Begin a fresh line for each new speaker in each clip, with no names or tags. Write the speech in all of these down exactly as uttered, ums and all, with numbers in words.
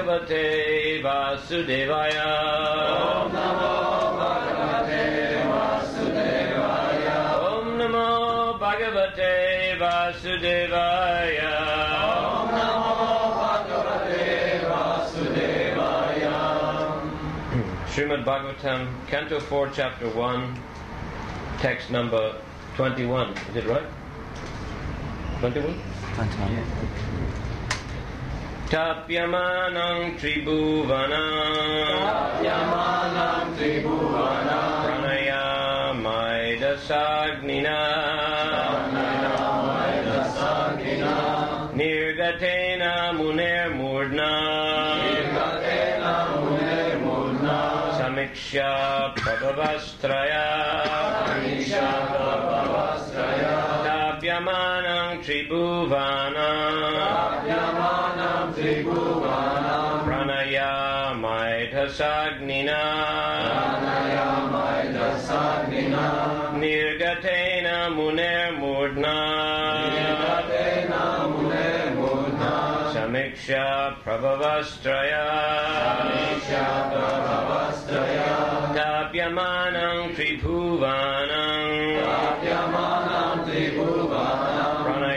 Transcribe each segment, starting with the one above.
Bhagavate Vasudevaya.
Om Namo Bhagavate Vasudevaya.
Om Namo Bhagavate Vasudevaya.
Om Namo Bhagavate Vasudevaya.
Srimad Bhagavatam, Canto four, Chapter one, text number twenty-one. Is it right? twenty-one?
twenty-one.
Tapyamanam tribhuvanam
Tapyamanam tribhuvanam
Pranayamaidasagninam
Pranayamaidasagninam
Nirgatena muner murdna
Nirgatena muner murdna
Samiksha prabhavastraya
Samiksha prabhavastraya
Tapyamanam tribhuvanam
Tapyamanam tribhuvanam
Pranayamaidasagninam
Pranayamaidasagninam
Nirgatena muner murdna
Nirgatena muner murdna
Samiksha prabhavastraya
Samiksha prabhavastraya
Tapyamanam tribhuvanam
Tapyamanam tribhuvanam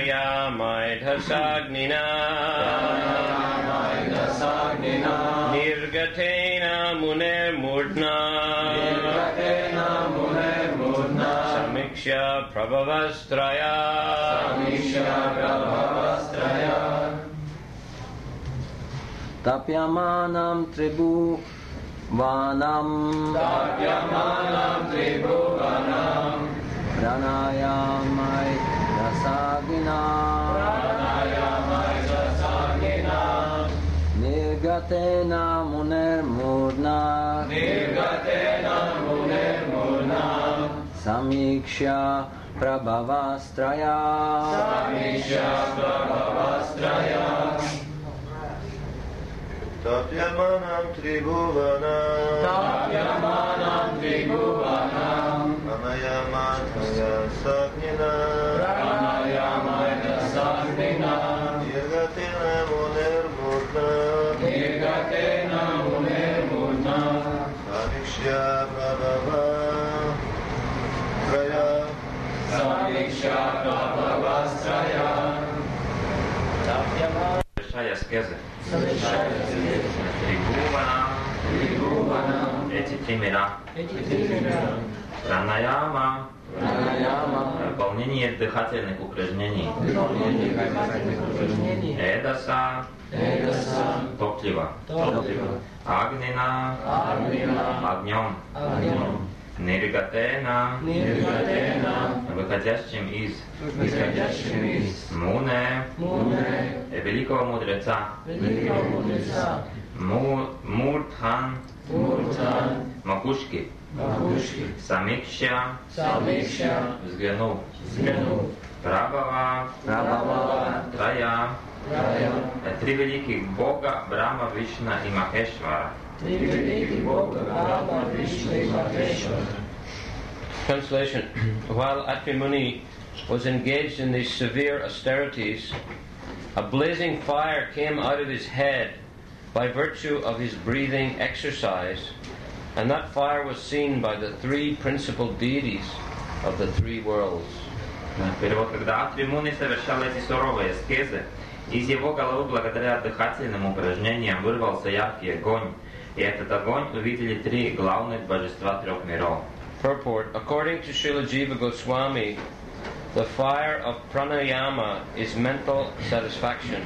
Pranayamaidasagninam
Pranayamaidasagninam
Nirgatena muner murdna
Nirgatena muner murdna
Samiksha prabhavastraya
Samiksha prabhavastraya
Tapyamanam tribhuvanam
Tapyamanam tribhuvanam
Pranayamai rasaginam
Pranayamaidasagninam
Nirgatena muner murdna
Nirgatena muner murdna
Samiksha prabhavastraya
Samiksha prabhavastraya
Tapyamanam tribhuvanam
Tapyamanam tribhuvanam
Pranayamaidasagninam
Pranayamaidasagninam
Nirgatena muner murdna
Nirgatena muner murdna
Samiksha prabhavastraya
Samiksha prabhavastraya
Совершая аскезы,
Совершая
трибувана,
трибхувана
эти три мира, пранаяма,
Pranayama
выполнение дыхательных упражнений, эдаса,
Эдаса
топливо,
Топлива
агнина,
Агнина
огнем,
Огнем
ниргатена,
Ниргатена
выходящим из,
Исходящим из
муне,
Муне
великого мудреца,
Великого мудреца
му, муртхан,
Муртан
макушки,
Макушки
самикша,
Самикша
взглянул,
Взглянул
Прабхава,
Prabhava
Трая,
Рая
три великих бога Брахма, Вишна и Махешвара.
Три великих Бога Брахма, Вишну и Махешвара.
Translation. While Atri Muni was engaged in these severe austerities, a blazing fire came out of his head by virtue of his breathing exercise, and that fire was seen by the three principal deities of the three worlds.
Перевод. Когда Атри Муни совершал эти суровые аскезы, из его головы благодаря дыхательным упражнениям вырвался яркий огонь, и этот огонь увидели три главных божества трех миров.
Purport. According to Srila Jiva Goswami, the fire of pranayama is mental satisfaction.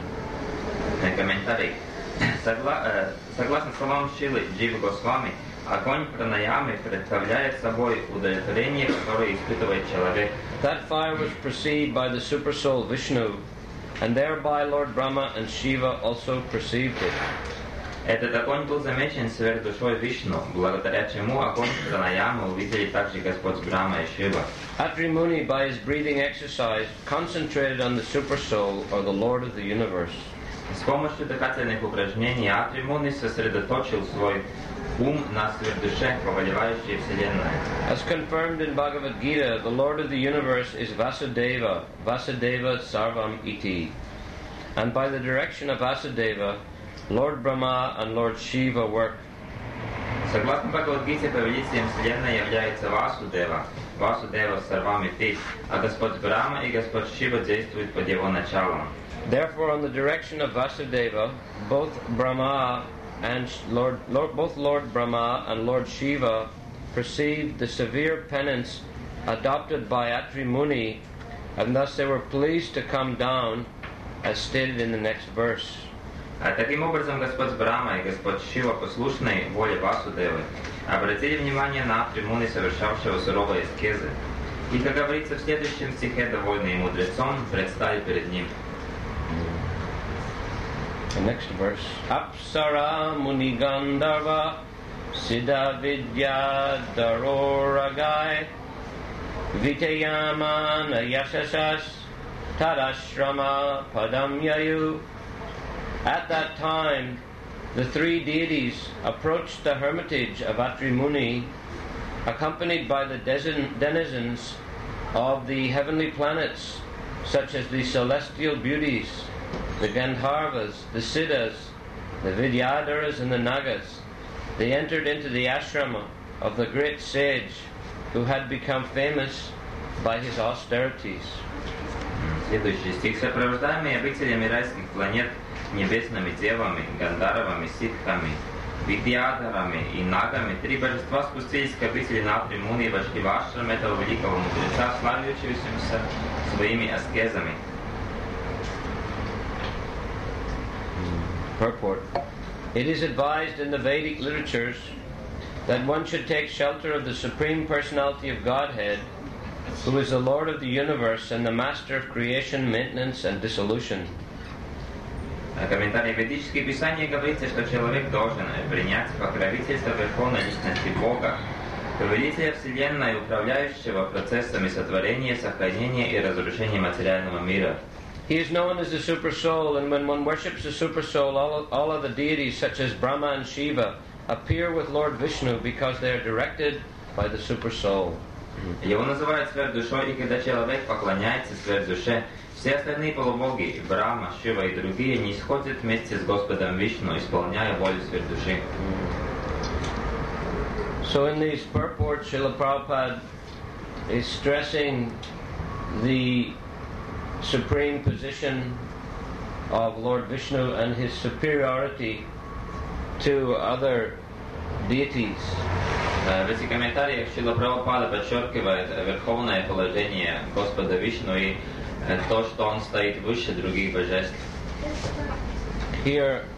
Комментарий. Согла- э, согласно словам Шилы Дживы Госвами, огонь пранаямы представляет собой удовлетворение, которое испытывает человек.
That fire was perceived by the Supersoul Vishnu, and thereby Lord Brahma and Shiva also perceived it.
Этот огонь был замечен сверхдушой Вишну, благодаря чему огонь пранаямы увидели также Господь Брахма и Шива.
Atri Muni, by his breathing exercise, concentrated on the Supersoul, or the Lord of the universe.
С помощью дыхательных упражнений Атри Муни сосредоточил свой ум на сверхдуше, повелевающей Вселенной.
As confirmed in Bhagavad Gita, the Lord of the universe is Vasudeva, Vasudeva Sarvam Iti. And by the direction of Vasudeva, Lord Brahma and Lord Shiva work.
Согласно Бхагавад-гите, повелителем Вселенной является Васудева, Васудева Сарвамити, а Господь Брахма и Господь Шива действуют под его началом.
Therefore, on the direction of Vasudeva, both Brahma and Lord, Lord, both Lord Brahma and Lord Shiva perceived the severe penance adopted by Atri Muni, and thus they were pleased to come down, as stated in the next verse.
А таким образом Господь Брахма и Господь Шива, послушные воле Васудевы, обратили внимание на Атри Муни, совершавшего суровые аскезы. И, как говорится в следующем стихе, довольный мудрецом, предстали перед ним.
The next verse. Apsara Muni Gandharva Siddha Vidya Daroragai Vitayamana Yashasas Tadashrama Padam Yayu. At that time, the three deities approached the hermitage of Atri Muni, accompanied by the denizens of the heavenly planets, such as the celestial beauties, the Gandharvas, the Siddhas, the Vidyadharas, and the Nagas. They entered into the ashrama of the great sage who had become famous by his austerities.
Следующий стих. Сопровождаемые обителями райских планет, небесными девами, гандаровыми, ситхами, видьядхарами и нагами, три божества спустились к обители на Атри Муни и вошли в ашрам этого великого мудреца, славившегося своими аскезами.
Purport. It is advised in the Vedic literatures that one should take shelter of the Supreme Personality of Godhead, who is the Lord of the universe and the Master of creation, maintenance, and dissolution.
В комментарии ведических писаний говорится, что человек должен принять покровительство Верховной Личности Бога, повелителя Вселенной, управляющего процессами сотворения, сохранения и разрушения материального мира.
He is known as the Super Soul, and when one worships the Super Soul, all of, all of the deities such as Brahma and Shiva appear with Lord Vishnu because they are directed by the Super Soul.
Его называют сверхдушой, и когда человек поклоняется сверхдуше, все остальные полубоги, Брахма, Шива и другие, не исходят вместе с Господом Вишну, исполняя волю сверхдуши.
So in these purports, Srila Prabhupada is stressing the supreme position of Lord Vishnu and his superiority to other deities.
В этих комментариях Шрила Прабхупада подчеркивает верховное положение Господа Вишну и то, что он стоит выше других божеств.
Here,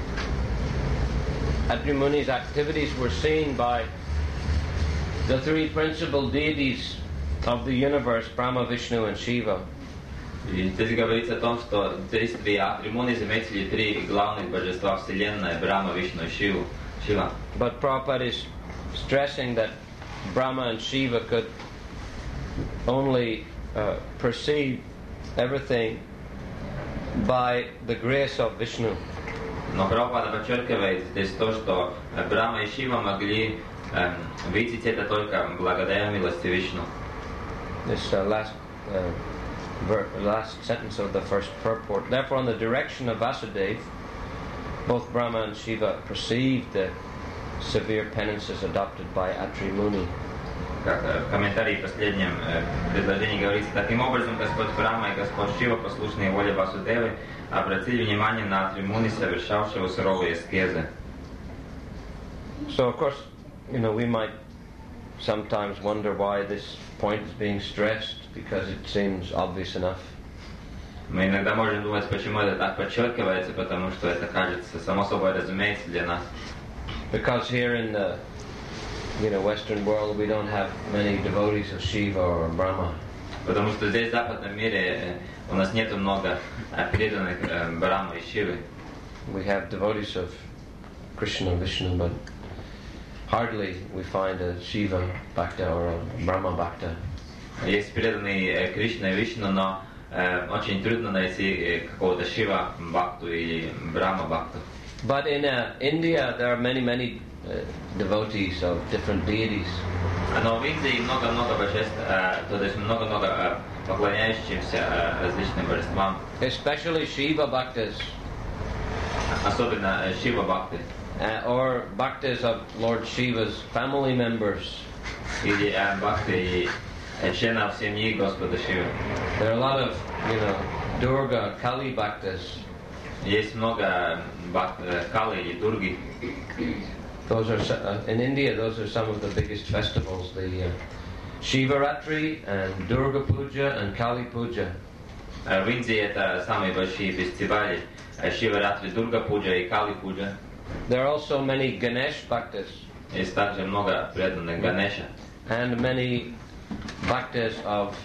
Atri Muni's activities were seen by the three principal deities of the universe, Brahma, Vishnu, and Shiva.
И здесь говорится о том, что действия Атри Муни заметили три главных божества Вселенной: Брахма, Вишну и Шиву. Шива.
But Prabhupada is stressing that Brahma and Shiva could only uh, perceive everything by the grace of Vishnu.
Но Прабхупада подчеркивает здесь то, что Брахма и Шива могли э, видеть это только благодаря милости Вишну.
This uh, last uh, ver- last sentence of the first purport. Therefore, on the direction of Vasudeva, both Brahma and Shiva perceived the severe penances adopted by Atri Muni.
Как в комментарии в последнем э, предложении говорится, таким образом Господь Брахма и Господь Шива, послушные воле Васудевы, обратили внимание на Атри Муни, совершавшего суровые аскезы.
So, of course, you know, we might sometimes wonder why this point is being stressed, because it seems obvious enough.
Мы иногда можем думать, почему это так подчеркивается, потому что это кажется само собой разумеется для нас.
Because here in the you know Western world we don't have many devotees of Shiva or Brahma.
Потому что здесь в западном мире у нас нет много преданных Брахмы и Шивы.
We have devotees of Krishna and Vishnu, but hardly we find a Shiva Bhakta or a Brahma Bhakta.
Есть преданные Кришна и Вишну, но э, очень трудно найти какого-то Шива Бхакту или Брахма Бхакту.
But in uh, India there are many, many uh, devotees of different deities.
Но в Индии много-много божеств, э, то есть много-много э, поклоняющихся э, различным божествам.
Especially Shiva Bhaktas.
особенно Шива Бхакти.
uh, or bhaktas of Lord Shiva's family members.
Или э, Бхакти членов семьи Господа Шивы.
There are a lot of, you know, Durga, Kali bhaktas.
Есть много бхак, Калы или Дурги.
Those are so- uh, in India. Those are some of the biggest festivals: the uh, Shivaratri and Durga Puja and Kali Puja.
В Индии это самые большие фестивали Шиваратри, Дурга Пуджа и Кали Пуджа.
There are also many Ganesh bhaktas
Есть также много преданных Ганеша.
and many bhaktas of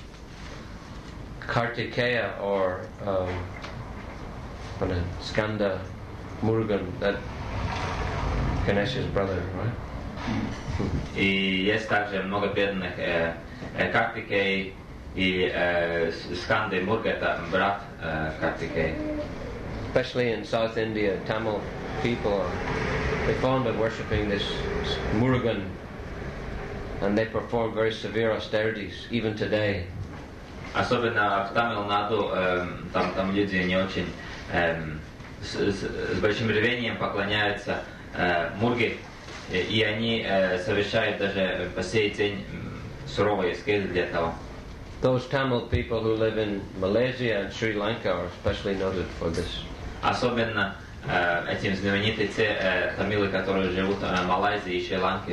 Kartikeya or um, what is it, Skanda Murugan, that Ganesh's brother, right?
И есть также много преданных э, э, Картикей и э, Сканды Мурга, это брат э, Картикей.
Especially in South India, Tamil people are they fond of worshipping this Murugan, and they perform very severe austerities even today.
Особенно в Тамил-Наду, э, там, там люди не очень э, с, с, с большим рвением поклоняются э, Мурге, и они э, совершают даже по сей день суровые аскезы для этого.
Those Tamil people who live in Malaysia and Sri Lanka are especially noted for this.
Особенно э, этим знамениты те э, тамилы, которые живут в Малайзии и Шри-Ланке.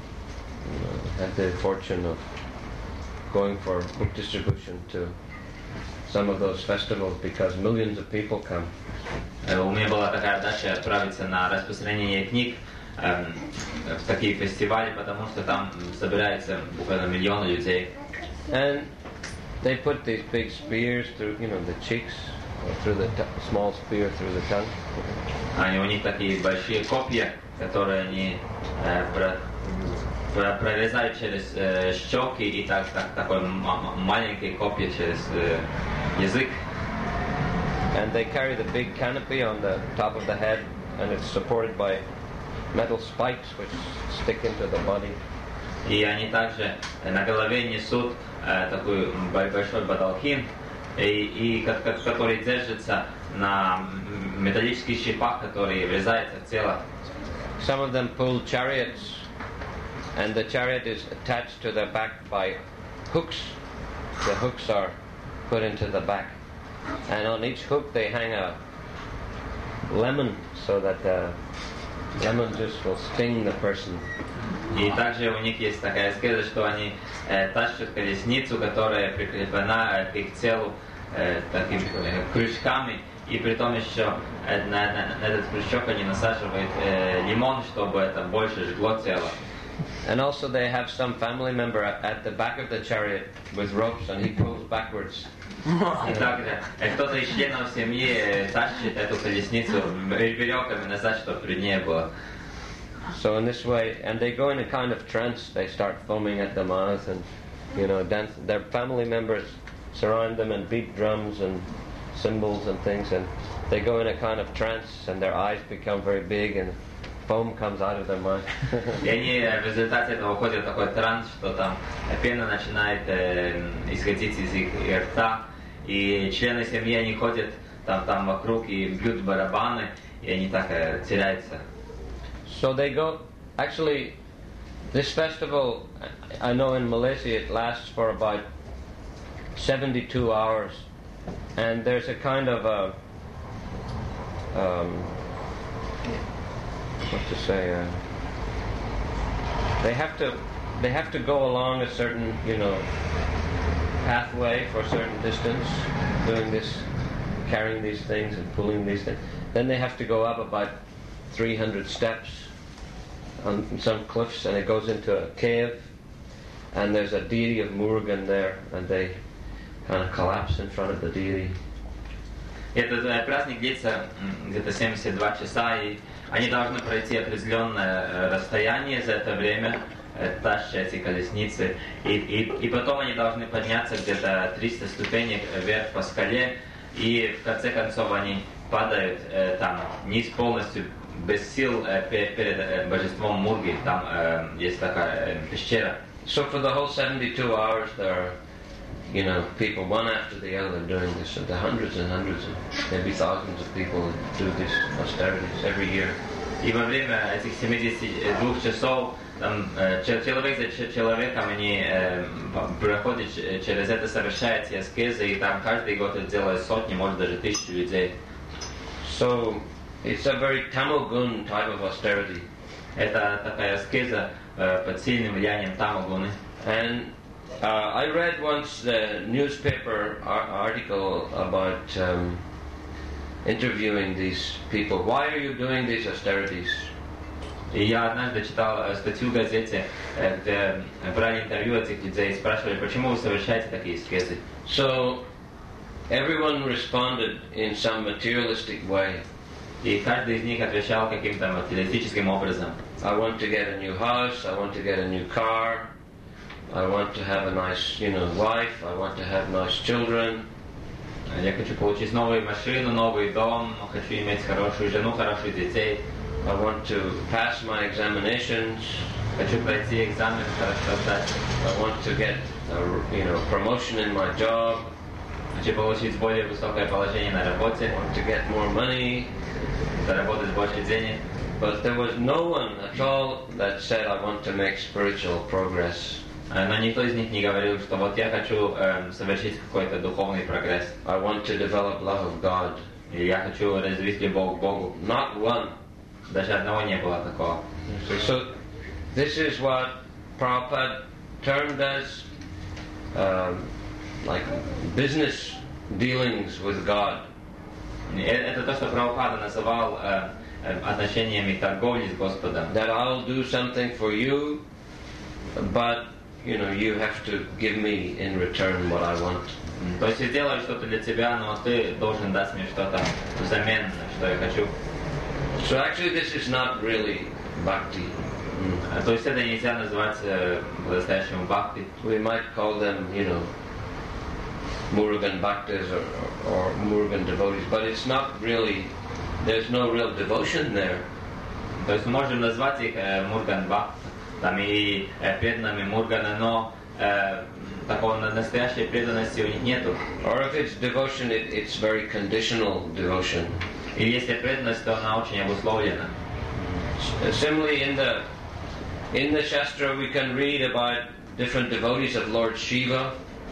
Uh, had the fortune of going for book distribution to some of those festivals because millions of people come.
Э, у меня была такая удача отправиться на распространение книг э, в такие фестивали, потому что там собирается буквально миллионы людей.
And they put these big spears through, you know, the cheeks, or through the t- small spear through the tongue.
Они, у них такие большие копья, которые они э, про, про, прорезают через э, щеки и так, так, такое м- м- маленькие копья через э, язык.
And they carry the big canopy on the top of the head, and it's supported by metal spikes which stick into the body.
И они также на голове несут э, такой бо- большой бадалхин, и, и, ко- ко- который держится на металлических шипах, которые врезаются в тело.
Some of them pull chariots, and the chariot is attached to their back by hooks. The hooks are put into the back, and on each hook they hang a lemon so that the lemon juice will sting the person.
И также у них есть такая аскеза, что они э, тащат колесницу, которая прикреплена э, к их телу э, такими э, крючками, и при том еще э, на, на- на этот крючок они насаживают э, лимон, чтобы это больше жгло тело.
And also they have some family member at, at the back of the chariot with ropes, and he pulls backwards.
И также э, кто-то из членов семьи э, тащит эту колесницу веревками назад, чтобы труднее было.
So in this way, and they go in a kind of trance. They start foaming at the mouth, and you know, dance. Their family members surround them and beat drums and cymbals and things, and they go in a kind of trance, and their eyes become very big, and foam comes out of their mouth.
И они э, в результате этого уходят в такой транс, что там пена начинает э, исходить из их рта, и члены семьи, они ходят там, там вокруг и бьют барабаны, и они так э, теряются.
So they go. Actually, this festival, I I know in Malaysia it lasts for about seventy-two hours, and there's a kind of a um, what to say. Uh, they have to they have to go along a certain, you know, pathway for a certain distance, doing this, carrying these things and pulling these things. Then they have to go up about three hundred steps on some cliffs, and it goes into a cave, and there's a deity of Murugan there, and they kind of collapse in front of the deity.
Этот э, праздник длится м, где-то семьдесят два часа, и они должны пройти определенное э, расстояние за это время, э, таща эти колесницы, и, и, и потом они должны подняться где-то триста ступенек вверх по скале, и в конце концов они падают э, там вниз полностью, без сил э, перед, перед э, божеством Мурги. Там э, есть такая э, пещера.
So for the whole seventy-two hours, they're you know, people one after the other doing this, and the hundreds and hundreds, and maybe thousands of people do these austerities every year.
И во время этих семидесяти двух часов там, человек за человеком они э, проходят через это, совершают эти аскезы, и там каждый год это делают сотни, может даже тысячи людей.
So it's a very tamogun type of austerity.
Это такая аскеза э, под сильным влиянием тамогуны.
And uh, I read once the newspaper ar- article about um, interviewing these people. Why are you doing these austerities?
И я однажды читал статью в газете, где брали интервью этих людей и спрашивали, почему вы совершаете такие аскезы.
So everyone responded in some materialistic way.
И каждый из них отвечал каким-то материалистическим образом.
I want to get a new house, I want to get a new car, I want to have a nice, you know, wife, I want to have nice children.
Я хочу получить новую машину, новый дом, хочу иметь хорошую жену, хороших детей.
I want to pass my examinations.
Хочу пройти экзамен, хорошо сдать.
I want to get a, you know, promotion in my job.
Хочу получить более высокое положение на работе.
I want to get more money.
Заработать больше денег.
But there was no one at all that said, I want to make spiritual progress.
Но никто из них не говорил, что вот я хочу э, совершить какой-то духовный прогресс.
I want to develop love of God.
И я хочу развить любовь к Богу.
Not one.
Даже одного не было такого.
So this is what Prabhupada termed as um, like business dealings with God.
Это то, что Прабхупада называл э, отношениями торговли с Господом.
That I'll do something for you, but you know you have to give me in return what I want.
То есть я делаю что-то для тебя, но ты должен дать мне что-то взамен, что я хочу.
So actually, this is not really bhakti.
Mm. То есть это нельзя назвать э, по-настоящему бхакти.
We might call them, you know, Murugan bhaktas or, or, or Murugan devotees, but it's not really. There's no real devotion there.
То есть мы можем назвать их э, Мурган Бхакт, там и э, преданными Мургана, но э, такого настоящей преданности у них нету.
Or if it's devotion, it, it's very conditional devotion.
И если преданность, то она очень обусловлена.
Similarly, in the in the Shastra, we can read about different devotees of Lord Shiva.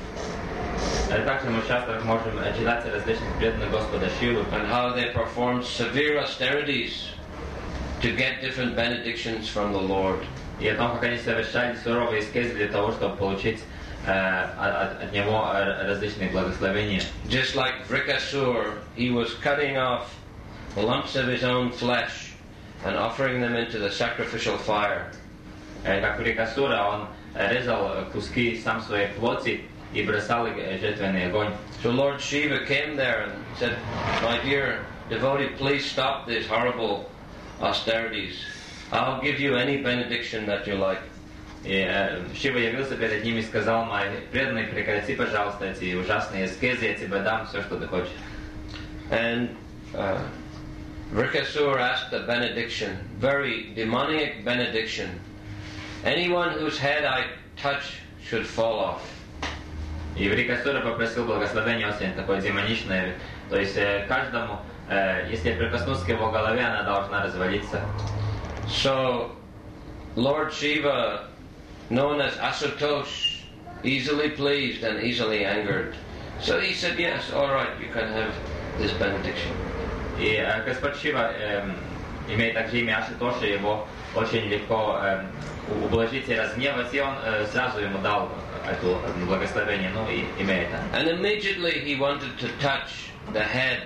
Также мы в шастрах можем читать различных преданных Господа Шивы,
and how they performed severe austerities to get different benedictions from the Lord.
И о том, как они совершали суровые аскезы для того, чтобы получить э, от, от него различные благословения.
Just like Vrikasur, he was cutting off lumps of his own flesh and offering them into the sacrificial fire.
Как Врикасура, он резал куски сам своей плоти и бросал их в жертвенный огонь.
So Lord Shiva came there and said, "My dear devotee, please stop these horrible austerities. I'll give you any benediction that you like."
И э, Шива явился перед ним и сказал: "Мои преданные, прекрати, пожалуйста, эти ужасные аскезы, я тебе дам все, что ты хочешь."
And uh, Vrikasur asked a benediction, very demoniac benediction. Anyone whose head I touch should fall off.
И Врикасура попросил благословения очень такое демоничное, то есть э, каждому, э, если я прикоснусь к его голове, она должна развалиться.
So, Lord Shiva, known as Asutosh, easily pleased and easily angered. So he said, yes, all right, you can have this benediction.
И э, Господь Шива э, имеет также имя Ашутоши, его очень легко э, ублажить и разгневать, и он э, сразу ему дал это благословение, ну и имеет это.
And immediately he wanted to touch the head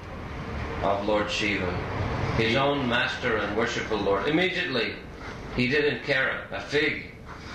of Lord Shiva, his own master and worshipful Lord. Immediately, he didn't care a fig.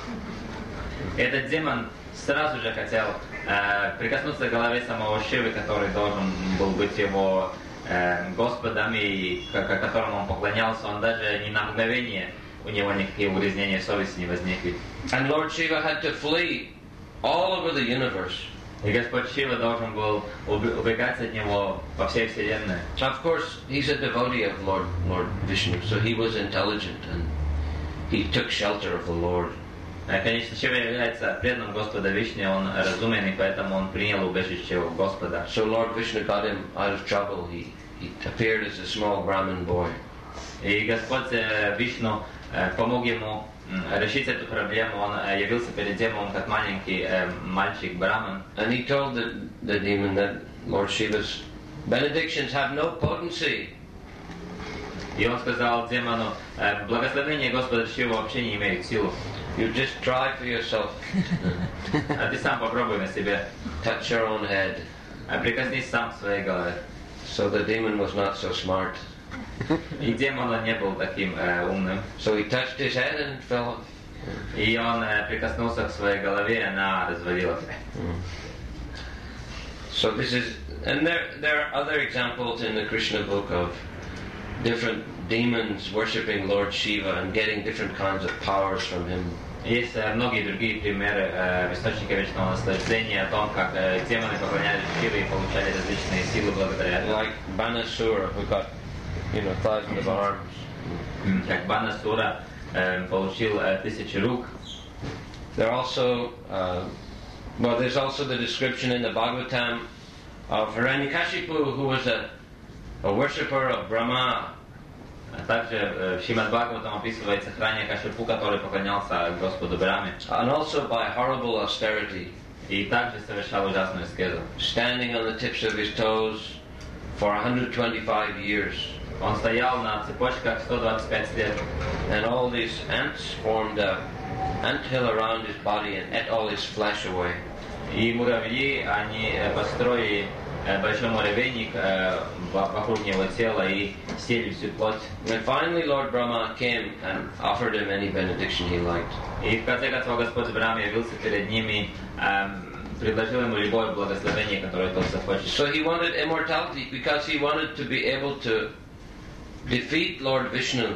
Этот демон сразу же хотел э, прикоснуться к голове самого Шивы, который должен был быть его э, Господом и к, к которому он поклонялся. Он даже ни на мгновение у него никакие угрызнения совести не возникли.
And Lord Shiva had to flee all over the universe.
И Господь Шива должен был убегать от него по всей вселенной.
Of course, he's a devotee of Lord Lord Vishnu, so he was intelligent and he took shelter of the Lord.
Конечно, Шива является преданным Господа Вишне, он разумен, и поэтому он принял убежище у Господа.
So Lord Vishnu got him out of trouble. He, he appeared as a small Brahmin boy.
И Господь Вишну помог ему решить эту проблему. Он явился перед демоном как маленький мальчик Браман.
And he told the, the demon that Lord Shiva's benedictions have no potency.
И он сказал демону, благословение Господа Шивы вообще не имеет силу.
You just try for yourself.
А ты сам попробуй на себе.
Touch your own head.
Прикоснись сам к своей голове.
So the demon was not so smart.
И демон он не был таким э, умным.
So he touched his head and fell off.
И он э, прикоснулся к своей голове, и она развалилась.
So this is, and there there are other examples in the Krishna book of different demons worshipping Lord Shiva and getting different kinds of powers from him.
Есть э, многие другие примеры э, в источнике вечного наслаждения о том, как э, демоны поклонялись Шиве и получали различные силы благодаря этому.
Like Banasura, who got, you know, thousands of arms.
Как Банасура э, получил э, тысячи рук.
There are also, uh, well, there's also the description in the Bhagavatam of Hiranyakashipu, who was a, a worshipper of Brahma.
А также в Шримад Бхагаватам описывается Хираньякашипу, который поклонялся Господу Брахме.
And also by horrible austerity.
И также совершал ужасную аскезу.
Standing on the tips of his toes for one hundred twenty-five years.
Он стоял на цепочках сто двадцать пять лет.
And all these ants formed a anthill around his body and ate all his flesh away.
И муравьи, они построили большой муравейник вокруг него тела и съели всю плоть.
And finally Lord Brahma came and offered him any benediction he liked.
И в конце концов Господь Брахма явился перед ними, предложил ему любое благословение, которое тот захочет.
So he wanted immortality because he wanted to be able to defeat Lord Vishnu.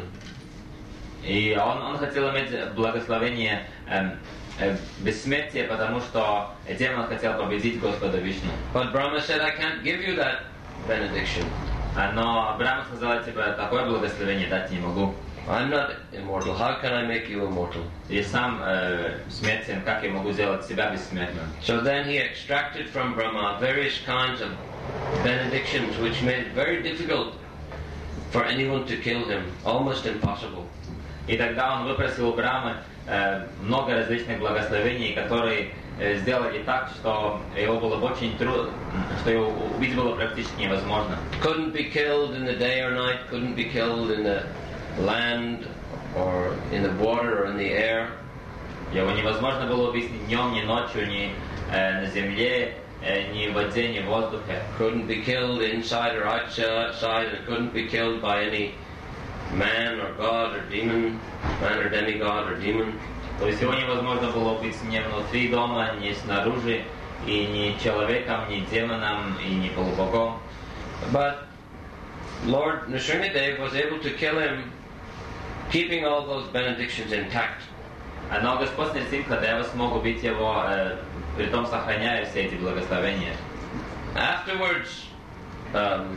И он, он хотел иметь благословение э, э, бессмертия, потому что демон хотел победить Господа Вишну.
But Brahma said, I can't give you that benediction.
Но Брахма сказал, я тебе такое благословение дать не могу.
I'm not immortal. How can I make you immortal?
Я сам э, смертен, как я могу сделать себя бессмертным?
So then he extracted from Brahma various kinds of benedictions which made it very difficult for anyone to kill him, almost impossible.
И тогда он выпросил у Брахмы э, много различных благословений, которые э, сделали так, что его было очень трудно, что его убить было практически невозможно.
Couldn't be killed in the day or night, couldn't be killed in the land or in the water or in the air.
Его невозможно было убить ни днем, ни ночью, ни э, на земле, э, ни в воде, ни в воздухе.
Couldn't be killed inside or outside, and couldn't be killed by any man or god or demon, man or demigod or demon.
То есть его невозможно было убить ни внутри дома, ни снаружи, и ни человеком, ни демоном, и ни полубогом.
But Lord Nrsimhadev was able to kill him, keeping all those benedictions intact.
Но Господь Нрсимхадева смог убить его, э, притом сохраняя все эти благословения.
Afterwards, um,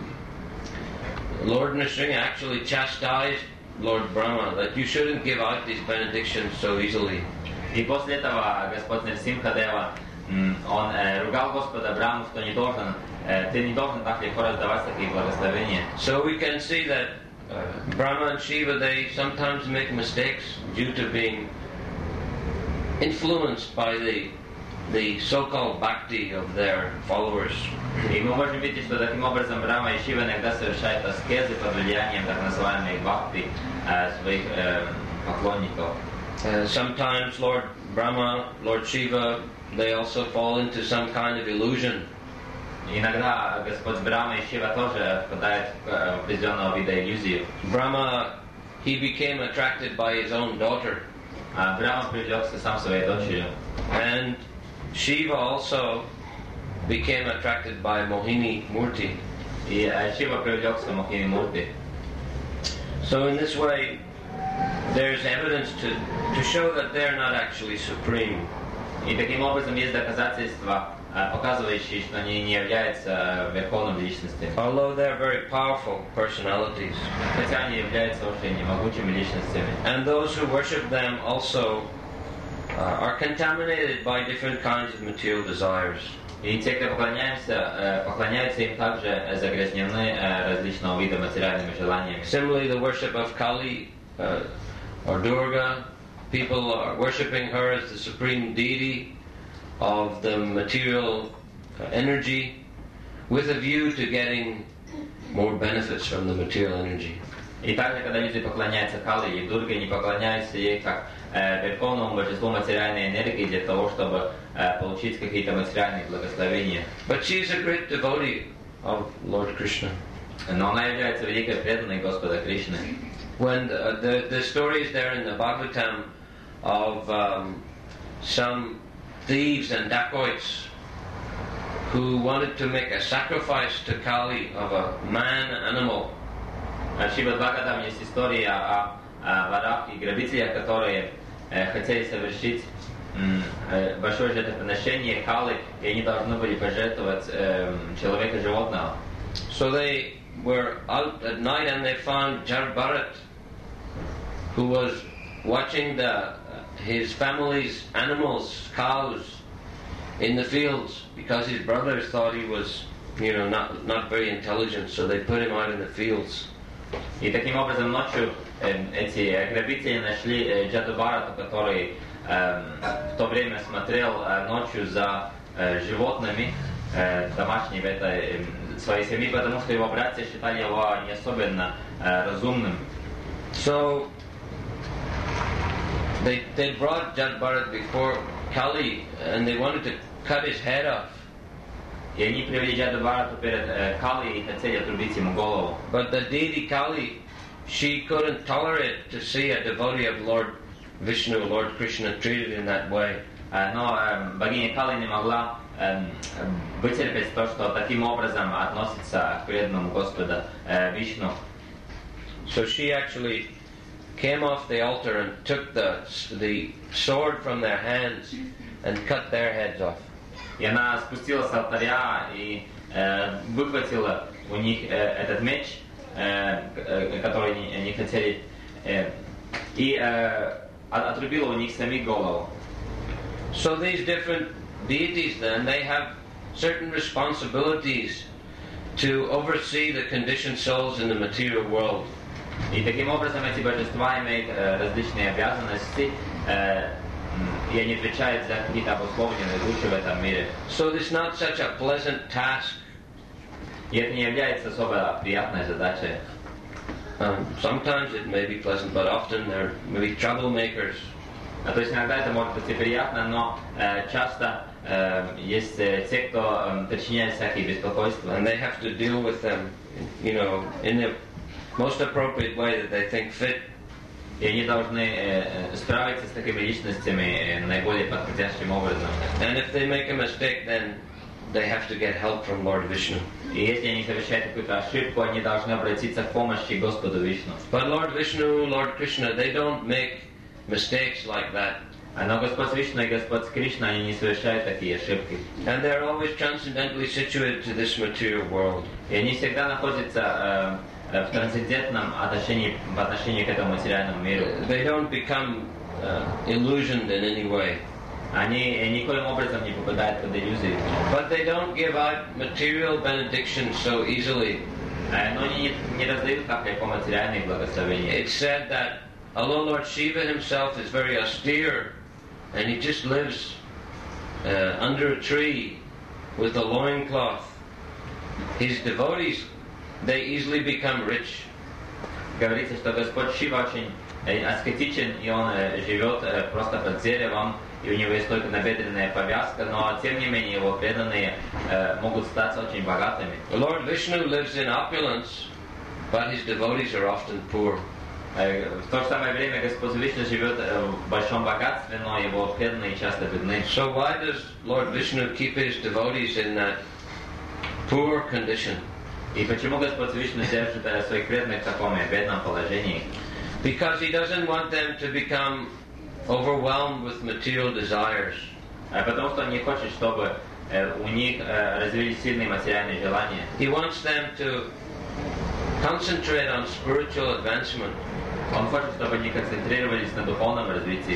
Lord Nrsimha actually chastised Lord Brahma that you shouldn't give out these benedictions so easily.
И после этого Господь Нрсимхадева, он э, ругал Господа Брахму, что не должен, э, ты не должен так легко раздавать такие благословения.
So we can see that uh, Brahma and Shiva, they sometimes make mistakes due to being influenced by the the so-called bhakti of their followers.
И мы можем видеть, что таким образом Брахма и Шива иногда совершают аскезы под влиянием так называемой бхакти э, своих э, поклонников.
Uh, sometimes Lord Brahma, Lord Shiva, they also fall into some kind of illusion.
Иногда Господь Брахма и Шива тоже впадают в определенного вида иллюзию.
Brahma, he became attracted by his own daughter.
А Брахма привлекся сам своей дочерью.
And Shiva also became attracted by Mohini Murti.
И Шива привлекся Мохини Мурти.
So in this way, there's evidence to, to show that they're not actually supreme.
И таким образом есть доказательства, показывающие, что они не являются верховными личностями.
Although they're very powerful personalities.
Хотя они являются очень могучими личностями.
And those who worship them also uh, are contaminated by different kinds of material desires.
И те, кто поклоняются, поклоняются им, также загрязнены различного вида материальными желаниями.
Similarly, the worship of Kali uh, or Durga, people are worshipping her as the supreme deity of the material uh, energy with a view to getting more benefits from the material energy.
И также, когда люди поклоняются Кали и Дурге, не поклоняются ей как э, верховному божеству материальной энергии для того, чтобы э, получить какие-то материальные благословения.
But she is a great devotee of Lord Krishna.
Но она является великой преданной Господа Кришны.
When the, the, the stories there in the Bhagavatam of um, some thieves and dacoits who wanted to make a sacrifice to Kali of a man animal.
В Шримад Бхагаватам есть история о, о ворах и грабителях, которые э, хотели совершить э, большое жертвоприношение Кали, и они должны были пожертвовать э, человека животного.
So they were out at night and they found Jar Bharat, who was watching the, uh, his family's animals, cows, in the fields, because his brothers thought he was, you know, not, not very intelligent, so they put him out in the fields.
И таким образом ночью э, эти грабители нашли э, Джаду Бхарату, который э, в то время смотрел э, ночью за э, животными э, домашними этой, э, своей семьи, потому что его братья считали его не особенно э, разумным.
So they they brought Jad Bharat before Kali and they wanted to cut his head off.
И они привели Джаду Бхарату перед э, Кали и хотели отрубить ему голову.
But the deity Kali, she couldn't tolerate to see a devotee of Lord Vishnu, Lord Krishna, treated in that way.
Э, но э, богиня Кали не могла э, вытерпеть то, что таким образом относится к преданному Господу э, Вишну.
So she actually came off the altar and took the the sword from their hands and cut their heads off.
И она спустилась с алтаря и э, выхватила у них э, этот меч, э, э, который они не хотели, э, и э, отрубила у них самих голову.
So these different deities then, they have certain responsibilities to oversee the conditioned souls in the material world.
И таким образом эти божества имеют э, различные обязанности, э, и они отвечают за какие-то обусловленные души в этом мире.
So it's not such a pleasant task.
И это не является особо приятной задачей.
Um, sometimes it may be pleasant, but often they're maybe troublemakers.
А, то есть иногда это может быть и приятно, но э, часто э, есть э, те, кто э, причиняет всякие беспокойства.
And they have to deal with them, you know, in the most appropriate way that they think fit.
И они должны э, справиться с такими личностями э, наиболее подходящим образом.
And if they make a mistake, then they have to get help from Lord Vishnu.
И если они совершают какую-то ошибку, они должны обратиться к помощи Господу Вишну.
But Lord Vishnu, Lord Krishna, they don't make mistakes like that.
Но Господь Вишну и Господь Кришна, они не совершают такие ошибки.
And they're always transcendently situated to this material world.
И они всегда находятся э, в трансцендентном отношении, в отношении к этому материальному миру.
They don't become uh, illusioned in any way.
Они никоим образом не попадают под иллюзии.
But they don't give out material benedictions so easily.
Но они не раздают так легко материальные благословения.
It's said that although Lord Shiva himself is very austere and he just lives uh, under a tree with a loincloth, his devotees, they easily become rich.
Говорится, что Господь Шива очень аскетичен, и он живет просто под деревом, и у него есть только набедренная повязка, но тем не менее его преданные э, могут стать очень богатыми.
The Lord Vishnu lives in opulence, but his devotees are often poor.
Э, в то же самое время Господь Вишну живет э, в большом богатстве, но его преданные часто бедны.
So why does Lord Vishnu keep his devotees in that poor condition?
И почему Господь Вишну держит э, своих преданных в таком бедном положении?
Because he doesn't want them to become overwhelmed with material desires.
Потому что он не хочет, чтобы э, у них э, развились сильные материальные желания.
He wants them to concentrate on spiritual advancement.
Он хочет, чтобы они концентрировались на духовном развитии.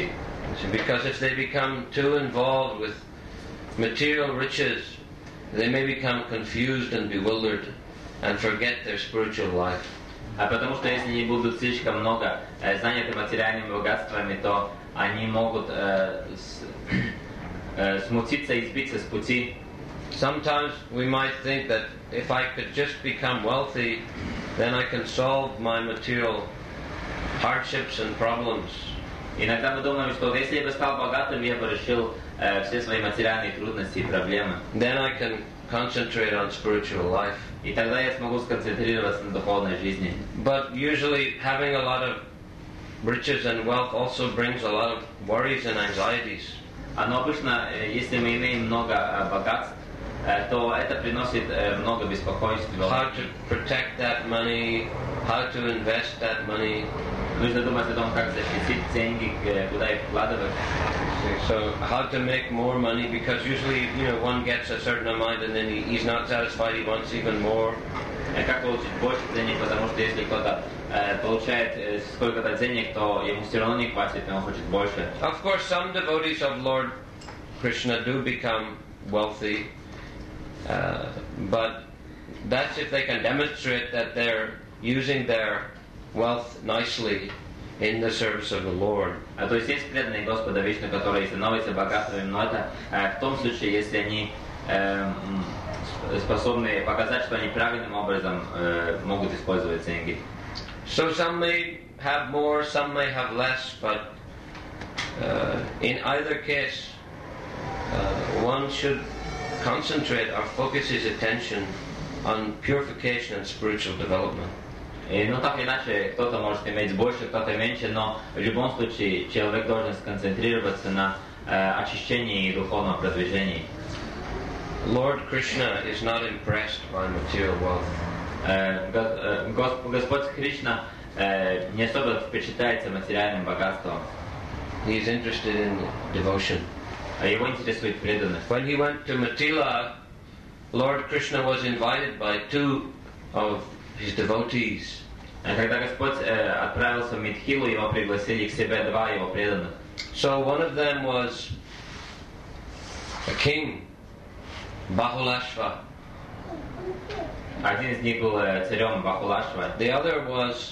Because if they become too involved with material riches, they may become confused and bewildered and forget their spiritual life.
А потому что если они будут слишком много э, заняты материальными богатствами, то они могут э, с, э, смутиться и сбиться с пути.
Sometimes we might think that if I could just become wealthy, then I can solve my material hardships and problems.
Иногда мы думаем, что если я бы стал богатым, я бы решил э, все свои материальные трудности и проблемы.
Then I can concentrate on spiritual life.
И тогда я смогу сконцентрироваться на духовной жизни.
But usually having a lot of riches and wealth also brings a lot of worries and anxieties.
Но обычно, э, если мы имеем много э, богатств, э, то это приносит э, много беспокойства.
How to protect that money, how to invest that money.
Нужно думать о том, как защитить деньги, куда их вкладывать.
So how to make more money, because usually, you know, one gets a certain amount and then he, he's not satisfied, he wants even more.
Как получить больше денег, потому что если кто-то э, получает э, сколько-то денег, то ему все равно не хватит, и он хочет больше.
Of course, some devotees of Lord Krishna do become wealthy, uh, but that's if they can demonstrate that they're using their wealth nicely in the service of the Lord.
А то есть есть преданные Господа Вишну, которые становятся богатыми, но это э, в том случае, если они э, способны показать, что они правильным образом э, могут использовать деньги.
So some may have more, some may have less, but uh, in either case, uh, one should concentrate or focus his attention on purification and spiritual development.
И, ну так или иначе, кто-то может иметь больше, кто-то меньше, но в любом случае человек должен сконцентрироваться на э, очищении и духовном продвижении.
Lord Krishna is not impressed by material wealth.
Э, го, э, Госп, Господь Кришна э, не особо впечатляется материальным богатством.
He is interested in devotion.
Его интересует преданность.
When he went to Mithila, Lord Krishna was invited by two of his devotees.
Когда Господь э, отправился в Митхилу, его пригласили к себе два его преданных.
So one of them was a king, Bahulashva.
Один из них был э, царем Бахулашва.
The other was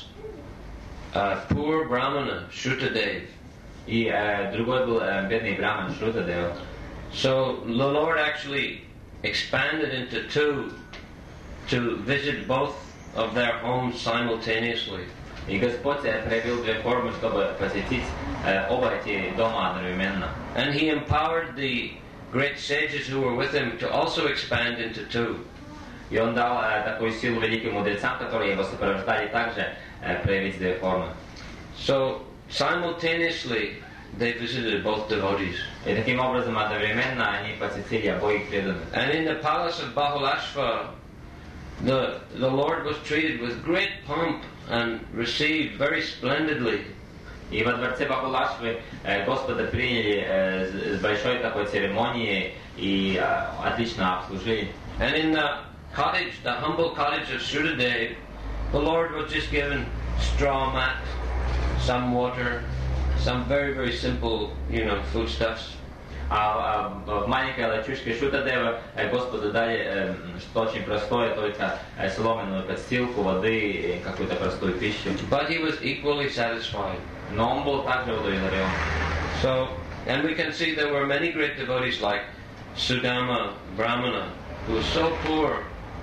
a poor Brahmana, Shrutadev.
И э, другой был э, бедный браман Шрутадев.
So the Lord actually expanded into two to visit both of their homes simultaneously.
И Господь проявил две формы, чтобы посетить э, оба эти дома одновременно.
And he empowered the great sages who were with him to also expand into two.
И он дал э, такую силу великим мудрецам, которые его сопровождали, также э, проявить две формы.
So simultaneously they visited both devotees.
И таким образом одновременно они посетили обоих преданных.
And in the palace of Bahulashva, the, the Lord was treated with great pomp and received very splendidly.
И во дворце Бахулашвы э, Господа приняли э, с, с большой такой церемонией и э, отлично обслужили.
And in the cottage, the humble cottage of Shrutadev, the Lord was just given straw mat, some water, some very, very simple, you know, foodstuffs.
А, а в маленькой лачушке Шрутадева э, Господу дали э, что очень простое, только э, соломенную подстилку, воды и какую-то простую пищу.
But he was equally satisfied.
Но он был также удовлетворен.
So, and we can see there were many great devotees like Sudama Brahmana, who was so poor,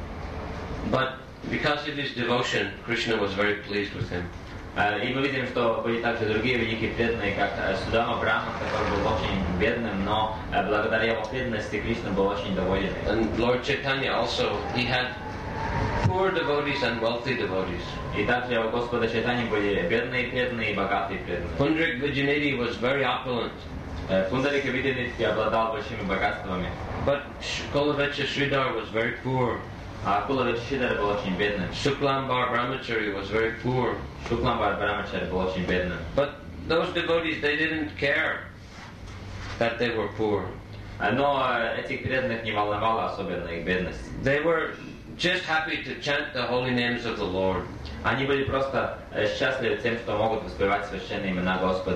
but because of his devotion, Krishna was very pleased with him.
И мы видим, что были также другие великие преданные, как Судама Брахман, который был очень бедным, но благодаря его преданности Кришна был очень доволен.
And Lord Chaitanya also, he had poor devotees and wealthy devotees.
И также у Господа Чайтани были бедные преданные и богатые преданные.
Pundrik Vijayanidhi was very opulent.
Пундарика Видянидхи обладал большими богатствами.
But Kulavecha Sridhar was very poor.
А Кулавеч Шридар был очень бедным.
Shuklambar Brahmachari was very poor.
Шукламбар Брамачари был очень бедным.
But those devotees, they didn't care that they were poor.
Но этих преданных не волновала особенно их бедность.
They were just happy to chant the holy names of the Lord.
Они были просто счастливы тем, что могут воспевать священные имена Господа.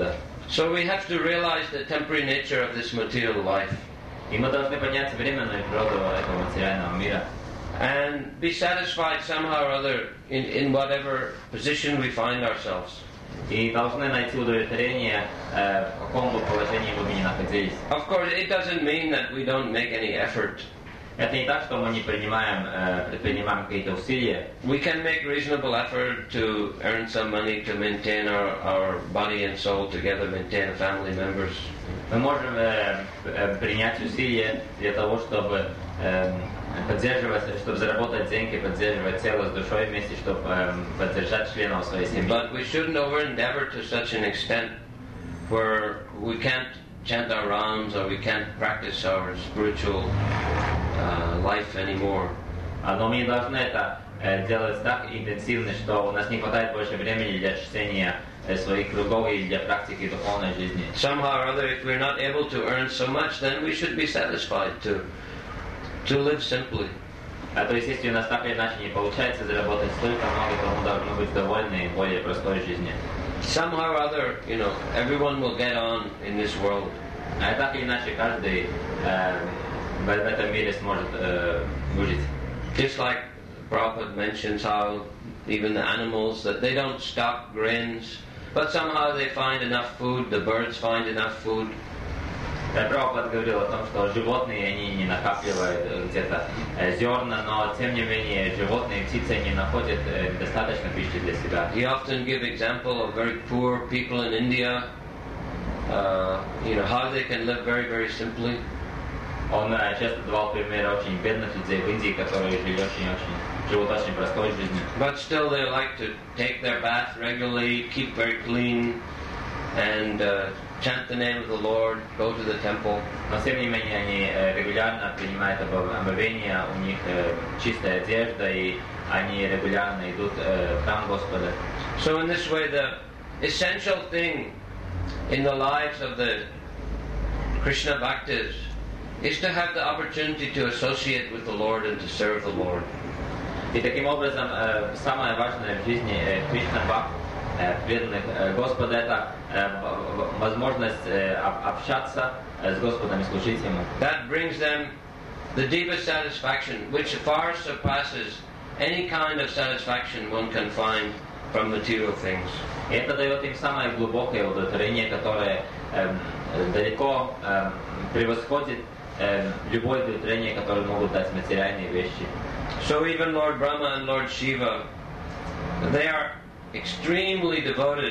So we have to realize the temporary nature of this material life.
И мы должны понять временную природу этого материального мира.
And be satisfied somehow or other in, in whatever position we find ourselves.
И должны найти удовлетворение, э, в каком бы положении вы ни находились.
Of course, it doesn't mean that we don't make any effort.
Это не так, что мы не принимаем, э, предпринимаем какие-то усилия.
We can make reasonable effort to earn some money to maintain our, our body and soul together, maintain family members.
Мы можем э, э, принять усилия для того, чтобы э, поддерживать, чтобы заработать деньги, поддерживать тело с душой вместе, чтобы э, поддержать членов своей семьи.
But we shouldn't over-endeavor to such an extent where we can't chant our rounds or we can't practice our spiritual uh, life anymore.
Но мы не должны это э, делать так интенсивно, что у нас не хватает больше времени для чтения э, своих кругов и для практики духовной жизни.
Somehow or other, if we're not able to earn so much, then we should be satisfied to to live simply.
А то есть, если у нас так или иначе не получается заработать столько много, то мы должны быть довольны более простой жизнью.
Somehow or other, you know, everyone will get on in this world.
А так или иначе каждый э, в этом мире сможет э, выжить.
Just like Prabhupada mentions how even the animals, that they don't stock grains, but somehow they find enough food, the birds find enough food.
Прабхупада говорил о том, что животные, они не накапливают где-то зерна, но тем не менее животные, птицы, они находят достаточно пищи для себя.
He often give example of very poor people in India, uh, you know, how they can live very, very simply.
Он часто давал примеры очень бедных людей в Индии, которые жили очень-очень, живут очень простой жизнью.
But still they like to take their bath regularly, keep very clean, and uh, chant the name of the Lord, go to the temple.
Но тем не менее они регулярно принимают омовение, у них чистая одежда, и они регулярно идут в храм Господа.
So in this way, the essential thing in the lives of the Krishna Bhaktas is to have the opportunity to associate with the Lord and to serve the Lord.
И таким образом самое важное в жизни Кришна Бхакт, преданных Господа, это возможность общаться с Господом и служить Ему.
That brings them the deepest satisfaction, which far surpasses any kind of satisfaction one can find from material things.
И это дает им самое глубокое удовлетворение, которое далеко превосходит любое удовлетворение, которое могут дать материальные вещи.
So even Lord Brahma and Lord Shiva, they are extremely devoted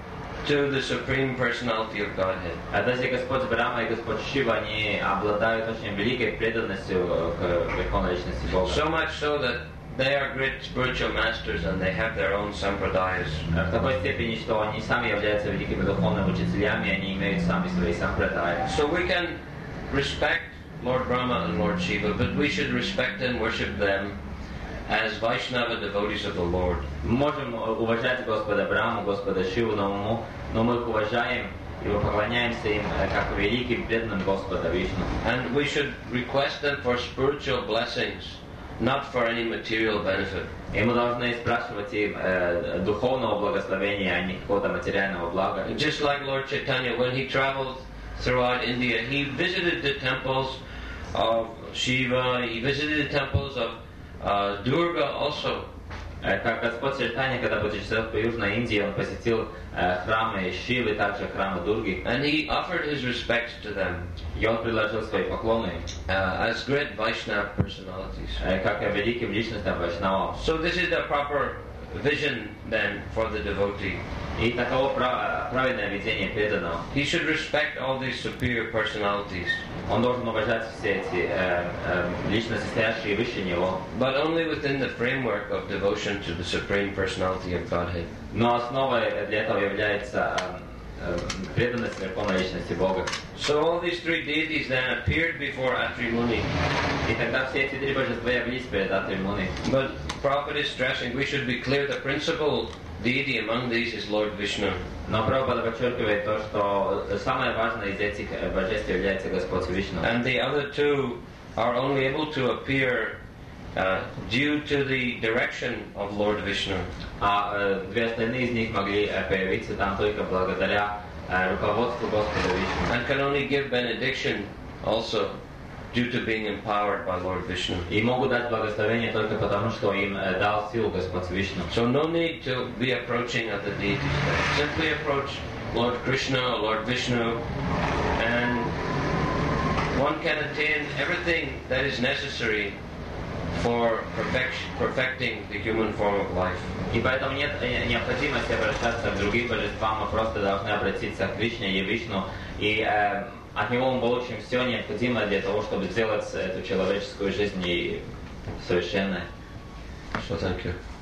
to the Supreme Personality of Godhead.
А даже Господь Брахма и Господь Шива, они обладают очень великой преданностью к Верховной Личности Бога.
So much so that they are great spiritual masters and they have their own sampradayas.
В такой степени, что они сами являются великими духовными учителями, они имеют сами свои сампрадаи.
So we can respect Lord Brahma and Lord Shiva, but we should respect and worship them as Vaishnava devotees of the Lord.
Мы можем уважать Господа Брахму, Господа Шиву, но мы их уважаем и мы поклоняемся им как великим преданным Господа Вишну.
And we should request them for spiritual blessings, not for any material benefit.
И мы должны спрашивать им э, духовного благословения, а не какого-то материального блага.
Just like Lord Chaitanya, when he traveled throughout India, he visited the temples of Shiva, he visited the temples of uh, Durga also.
Как Господь Чайтанья, когда путешествовал по Южной Индии, он посетил э, храмы Шивы, также храмы Дурги.
And he offered his respects to them.
И он предложил свои поклоны
uh, as great Vaishnava personalities.
Э, как великим личностям Вайшнавам.
So this is the proper vision then for the devotee.
И таково правильное видение преданного.
He should respect all these superior personalities.
Он должен уважать все эти э, э, личности, стоящие выше него.
But only within the framework of devotion to the Supreme Personality of Godhead.
Но основой для этого является э, э, преданность Верховной Личности Бога.
So all these three deities then appeared before Atri Muni.
И тогда все эти три божества явились перед Атри Муни.
But Prabhupada is stressing we should be clear the principal deity among these is Lord Vishnu.
Но Прабхупада подчеркивает то, что самое важное из этих божеств является Господь Вишну.
And the other two are only able to appear uh, due to the direction of Lord Vishnu.
А э, две остальные из них могли появиться там только благодаря э, руководству Господа Вишну.
and can only give benediction also due to being empowered by Lord Vishnu.
И могут дать благословение только потому, что им э, дал силу Господь Вишну.
So no need to be approaching other deities there. Simply approach Lord Krishna or Lord Vishnu, and one can attain everything that is necessary for perfection, perfecting the human form of life.
И поэтому нет э, необходимости обращаться к другим божествам, мы просто должны обратиться к Вишне и Вишну, и э, от него мы получим все необходимое для того, чтобы сделать эту человеческую жизнь и совершенной.
So thank you.